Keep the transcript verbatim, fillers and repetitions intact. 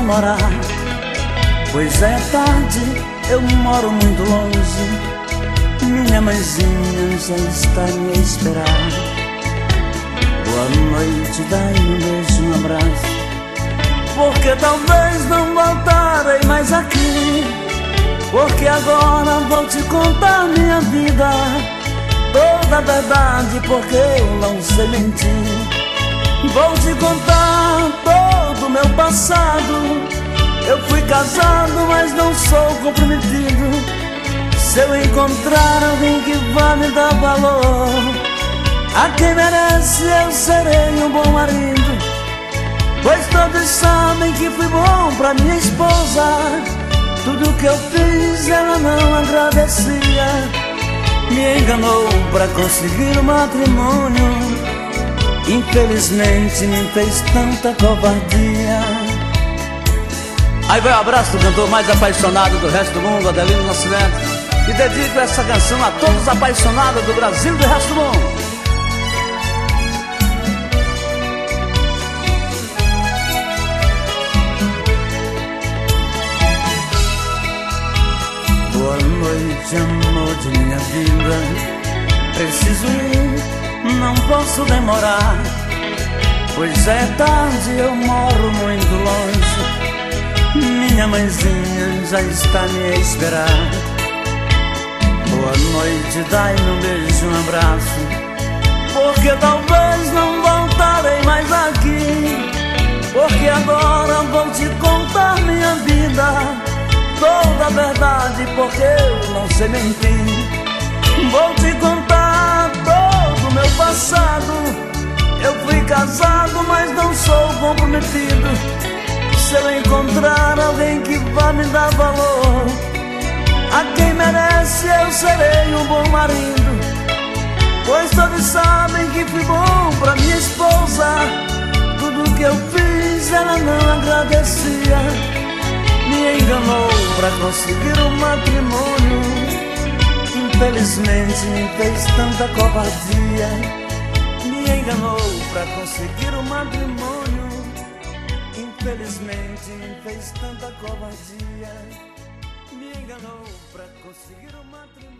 demorar, pois é tarde, eu moro muito longe. Minha mãezinha já está a me esperar. Boa noite, dai-me um beijo, um abraço, porque talvez não voltarei mais aqui. Porque agora vou te contar minha vida, toda a verdade, porque eu não sei mentir. Vou te contar todo o meu passado. Eu fui casado, mas não sou comprometido. Se eu encontrar alguém que vá me dar valor, a quem merece eu serei um bom marido. Pois todos sabem que fui bom pra minha esposa. Tudo que eu fiz ela não agradecia. Me enganou pra conseguir o matrimônio. Infelizmente me fez tanta covardia. Aí vai o abraço do cantor mais apaixonado do resto do mundo, Adelino Nascimento. E dedico essa canção a todos os apaixonados do Brasil e do resto do mundo. Boa noite, amor de minha vida. Preciso ir, não posso demorar, pois é tarde, eu moro muito longe. Minha mãezinha já está a me esperar. Boa noite, dai-me um beijo, um abraço, porque talvez não voltarei mais aqui. Porque agora vou te contar minha vida, toda a verdade, porque eu não sei mentir. Vou te contar todo o meu passado. Eu fui casado, mas não sou comprometido. Se eu encontrar alguém que vá me dar valor, a quem merece eu serei um bom marido. Pois todos sabem que fui bom pra minha esposa. Tudo que eu fiz ela não agradecia. Me enganou pra conseguir o matrimônio. Infelizmente me fez tanta covardia. Me enganou pra conseguir o matrimônio. Infelizmente me fez tanta covardia. Me enganou pra conseguir o matrimônio.